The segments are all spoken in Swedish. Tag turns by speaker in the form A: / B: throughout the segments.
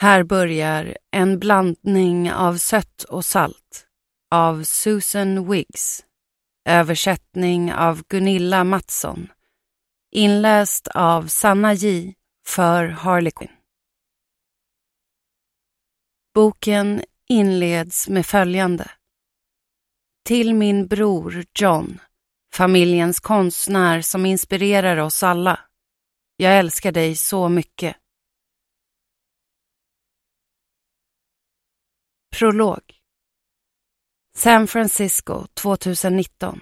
A: Här börjar En blandning av sött och salt av Susan Wiggs. Översättning av Gunilla Mattsson. Inläst av Sanna J. för Harlequin. Boken inleds med följande. Till min bror John, familjens konstnär som inspirerar oss alla. Jag älskar dig så mycket. Prolog. San Francisco 2019.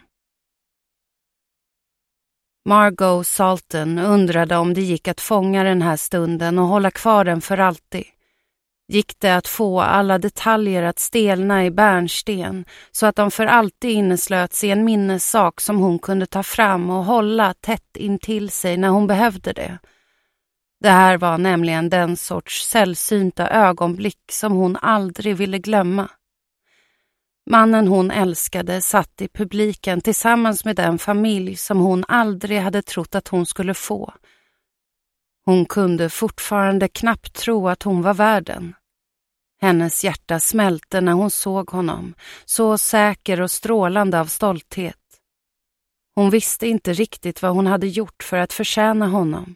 A: Margot Salton undrade om det gick att fånga den här stunden och hålla kvar den för alltid. Gick det att få alla detaljer att stelna i bärnsten så att de för alltid inneslöts i en minnessak som hon kunde ta fram och hålla tätt intill sig när hon behövde det. Det här var nämligen den sorts sällsynta ögonblick som hon aldrig ville glömma. Mannen hon älskade satt i publiken tillsammans med den familj som hon aldrig hade trott att hon skulle få. Hon kunde fortfarande knappt tro att hon var värden. Hennes hjärta smälte när hon såg honom, så säker och strålande av stolthet. Hon visste inte riktigt vad hon hade gjort för att förtjäna honom.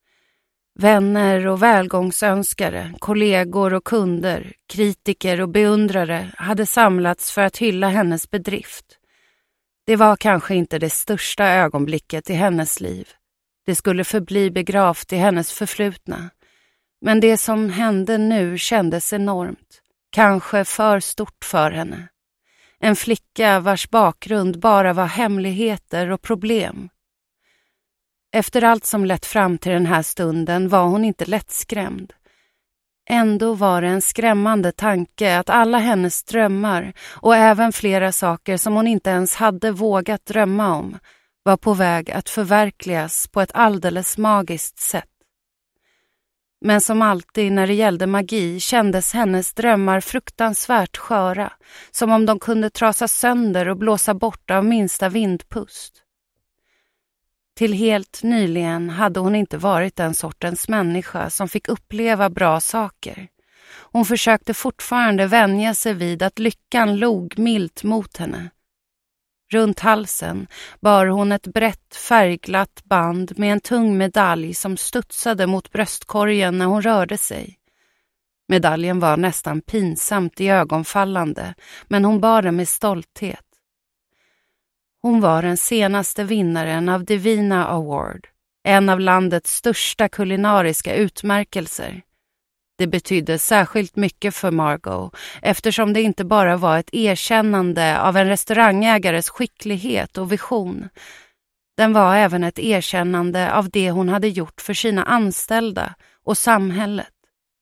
A: Vänner och välgångsönskare, kollegor och kunder, kritiker och beundrare hade samlats för att hylla hennes bedrift. Det var kanske inte det största ögonblicket i hennes liv. Det skulle förbli begravt i hennes förflutna. Men det som hände nu kändes enormt, kanske för stort för henne. En flicka vars bakgrund bara var hemligheter och problem. Efter allt som lett fram till den här stunden var hon inte lättskrämd. Ändå var det en skrämmande tanke att alla hennes drömmar och även flera saker som hon inte ens hade vågat drömma om var på väg att förverkligas på ett alldeles magiskt sätt. Men som alltid när det gällde magi kändes hennes drömmar fruktansvärt sköra, som om de kunde trasa sönder och blåsa bort av minsta vindpust. Till helt nyligen hade hon inte varit den sortens människa som fick uppleva bra saker. Hon försökte fortfarande vänja sig vid att lyckan log milt mot henne. Runt halsen bar hon ett brett färgglatt band med en tung medalj som studsade mot bröstkorgen när hon rörde sig. Medaljen var nästan pinsamt i ögonfallande, men hon bar den med stolthet. Hon var den senaste vinnaren av Divina Award, en av landets största kulinariska utmärkelser. Det betydde särskilt mycket för Margot eftersom det inte bara var ett erkännande av en restaurangägares skicklighet och vision. Den var även ett erkännande av det hon hade gjort för sina anställda och samhället.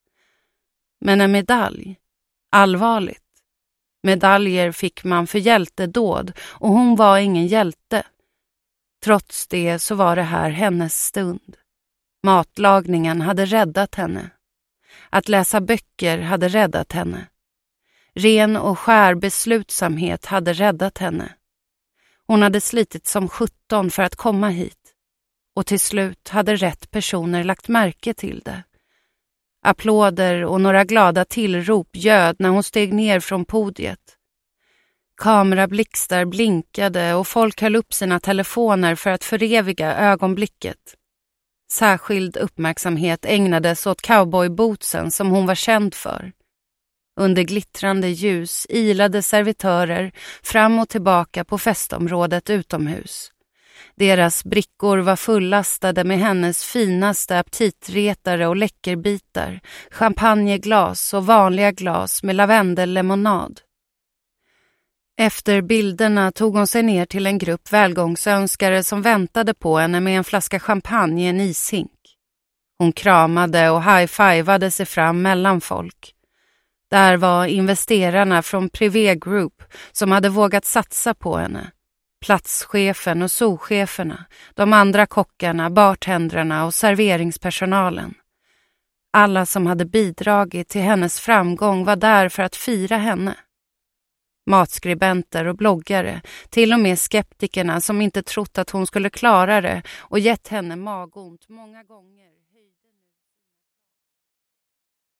A: Men en medalj? Allvarligt. Medaljer fick man för hjältedåd och hon var ingen hjälte. Trots det så var det här hennes stund. Matlagningen hade räddat henne. Att läsa böcker hade räddat henne. Ren och skär beslutsamhet hade räddat henne. Hon hade slitit som 17 för att komma hit. Och till slut hade rätt personer lagt märke till det. Applåder och några glada tillrop ljöd när hon steg ner från podiet. Kamerablixtar blinkade och folk höll upp sina telefoner för att föreviga ögonblicket. Särskild uppmärksamhet ägnades åt cowboybootsen som hon var känd för. Under glittrande ljus ilade servitörer fram och tillbaka på festområdet utomhus. Deras brickor var fullastade med hennes finaste aptitretare och läckerbitar, champagneglas och vanliga glas med lavendellemonad. Efter bilderna tog hon sig ner till en grupp välgångsönskare som väntade på henne med en flaska champagne i en ishink. Hon kramade och high-fivade sig fram mellan folk. Där var investerarna från Privé Group som hade vågat satsa på henne. Platschefen och souscheferna, de andra kockarna, bartendrarna och serveringspersonalen. Alla som hade bidragit till hennes framgång var där för att fira henne. Matskribenter och bloggare, till och med skeptikerna som inte trott att hon skulle klara det och gett henne magont många gånger.